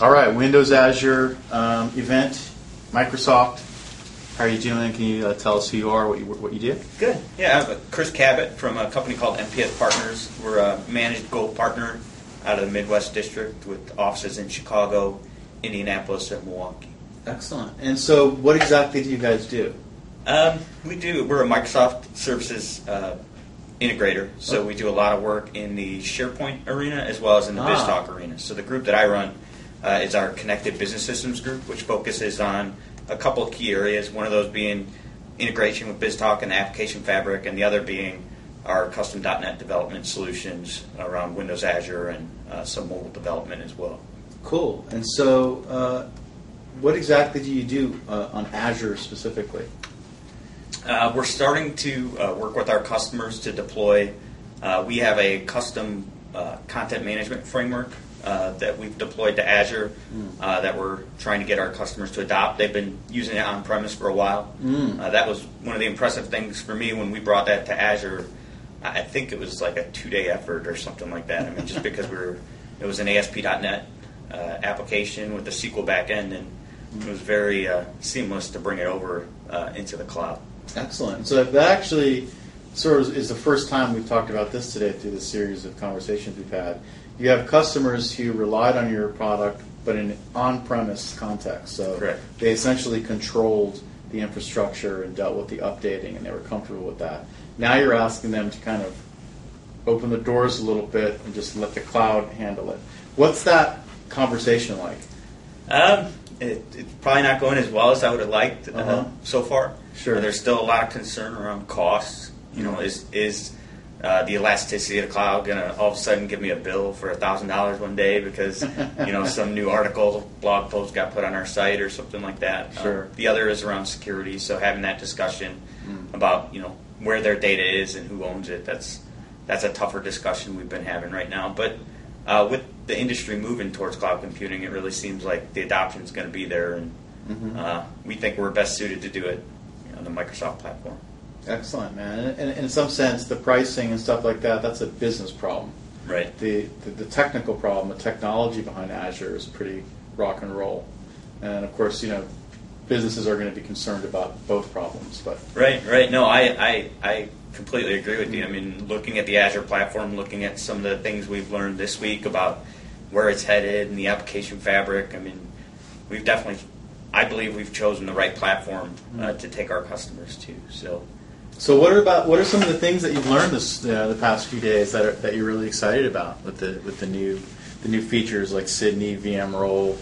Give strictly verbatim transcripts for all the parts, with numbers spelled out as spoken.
All right, Windows Azure um, event, Microsoft. How are you doing? Can you uh, tell us who you are, what you what you do? Good. Yeah, I'm Chris Cabot from a company called M P S Partners. We're a managed gold partner out of the Midwest District with offices in Chicago, Indianapolis, and Milwaukee. Excellent. And so, what exactly do you guys do? Um, we do. We're a Microsoft Services uh, integrator, so oh. we do a lot of work in the SharePoint arena as well as in the ah. BizTalk arena. So the group that I run uh, is our Connected Business Systems group, which focuses on a couple of key areas. One of those being integration with BizTalk and the application fabric, and the other being our custom dot net development solutions around Windows Azure and uh, some mobile development as well. Cool. And so, uh, what exactly do you do uh, on Azure specifically? Uh, we're starting to uh, work with our customers to deploy. Uh, we have a custom uh, content management framework uh, that we've deployed to Azure mm. uh, that we're trying to get our customers to adopt. They've been using it on-premise for a while. Mm. Uh, that was one of the impressive things for me when we brought that to Azure. I think it was like a two-day effort or something like that. I mean, just because we were, it was an A S P dot net uh, application with a S Q L backend, and it was very uh, seamless to bring it over uh, into the cloud. Excellent. So that actually sort of is the first time we've talked about this today through the series of conversations we've had. You have customers who relied on your product, but in an on-premise context. So Correct. They essentially controlled the infrastructure and dealt with the updating, and they were comfortable with that. Now you're asking them to kind of open the doors a little bit and just let the cloud handle it. What's that conversation like? Um, it, it's probably not going as well as I would have liked uh, uh-huh. so far. Sure. Uh, there's still a lot of concern around costs. You know, is is uh, the elasticity of the cloud going to all of a sudden give me a bill for a thousand dollars one day because you know some new article, blog post got put on our site or something like that? Sure. Uh, the other is around security. So having that discussion mm. about you know where their data is and who owns it. That's that's a tougher discussion we've been having right now. But uh, with the industry moving towards cloud computing, it really seems like the adoption is going to be there, and mm-hmm. uh, we think we're best suited to do it on the Microsoft platform. Excellent, man. And, and in some sense, the pricing and stuff like that, that's a business problem. Right. The, the the technical problem, the technology behind Azure is pretty rock and roll. And of course, you know, businesses are going to be concerned about both problems. But Right, right. No, I, I, I completely agree with you. I mean, looking at the Azure platform, looking at some of the things we've learned this week about where it's headed and the application fabric, I mean, we've definitely, I believe we've chosen the right platform uh, to take our customers to. So, so what are about what are some of the things that you've learned this uh, the past few days that are, that you're really excited about with the with the new the new features like Sydney, V M Role,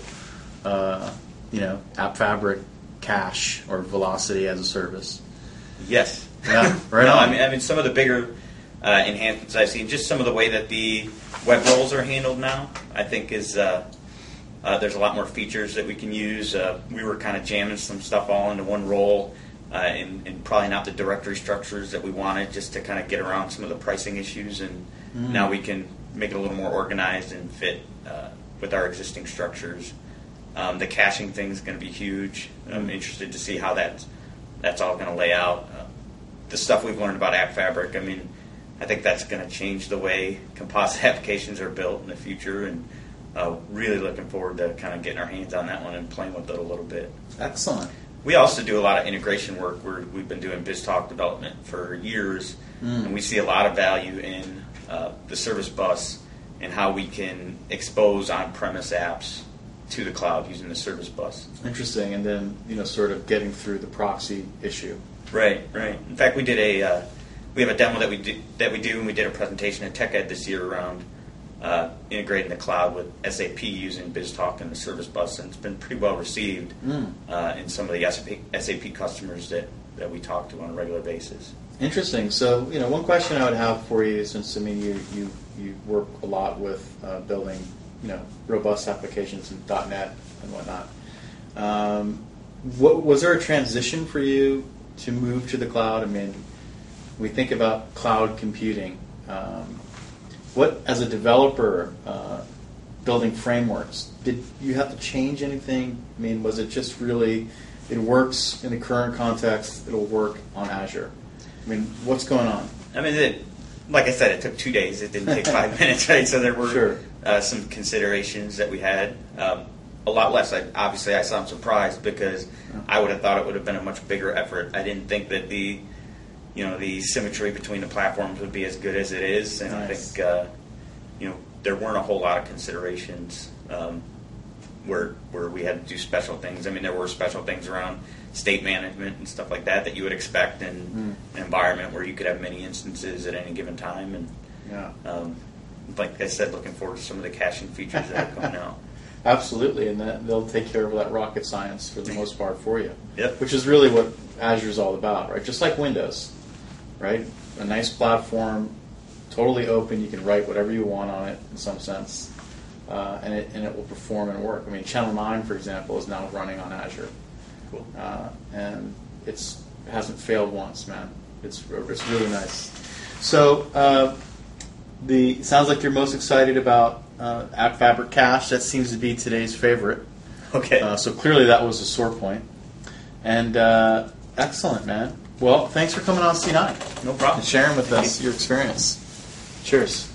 uh, you know, App Fabric, Cache, or Velocity as a service? Yes. Yeah. Right. no, on. I mean, I mean, some of the bigger uh, enhancements I've seen, just some of the way that the web roles are handled now, I think is. Uh, Uh, there's a lot more features that we can use. Uh, we were kind of jamming some stuff all into one role uh, and, and probably not the directory structures that we wanted just to kind of get around some of the pricing issues. And mm. now we can make it a little more organized and fit uh, with our existing structures. Um, the caching thing is going to be huge. I'm interested to see how that's, that's all going to lay out. Uh, the stuff we've learned about App Fabric, I mean, I think that's going to change the way composite applications are built in the future. And Uh, really looking forward to kind of getting our hands on that one and playing with it a little bit. Excellent. We also do a lot of integration work. We're, we've been doing BizTalk development for years, mm. and we see a lot of value in uh, the service bus and how we can expose on-premise apps to the cloud using the service bus. Interesting, and then you know, sort of getting through the proxy issue. Right, right. In fact, we did a uh, we have a demo that we do, that we do, and we did a presentation at TechEd this year around. Uh, integrating the cloud with S A P using BizTalk and the service bus, and it's been pretty well received mm. uh, in some of the S A P, S A P customers that, that we talk to on a regular basis. Interesting. So, you know, one question I would have for you, since I mean you you, you work a lot with uh, building, you know, robust applications in .NET and whatnot. Um, what, was there a transition for you to move to the cloud? I mean, when we think about cloud computing. Um, What, as a developer, uh, building frameworks, did you have to change anything? I mean, was it just really, it works in the current context, it'll work on Azure? I mean, what's going on? I mean, it, like I said, it took two days. It didn't take five minutes, right? So there were sure. uh, some considerations that we had. Um, a lot less. I, obviously, I sound surprised because Yeah. I would have thought it would have been a much bigger effort. I didn't think that the, you know, the symmetry between the platforms would be as good as it is, and Nice. I think, uh, you know, there weren't a whole lot of considerations um, where where we had to do special things. I mean, there were special things around state management and stuff like that that you would expect in Mm. an environment where you could have many instances at any given time, and Yeah. um, like I said, looking forward to some of the caching features that are coming out. Absolutely, and that, they'll take care of that rocket science for the most part for you. Yep. Which is really what Azure's all about, right? Just like Windows, right? A nice platform, totally open. You can write whatever you want on it in some sense, uh, and it and it will perform and work. I mean, Channel nine, for example, is now running on Azure, Cool. uh, and it's it hasn't failed once, man. It's it's really nice. So. Uh, The sounds like you're most excited about uh, App Fabric Cache. That seems to be today's favorite. Okay. Uh, so clearly that was a sore point. And uh, excellent, man. Well, thanks for coming on C nine No problem. and sharing with us your experience. Cheers.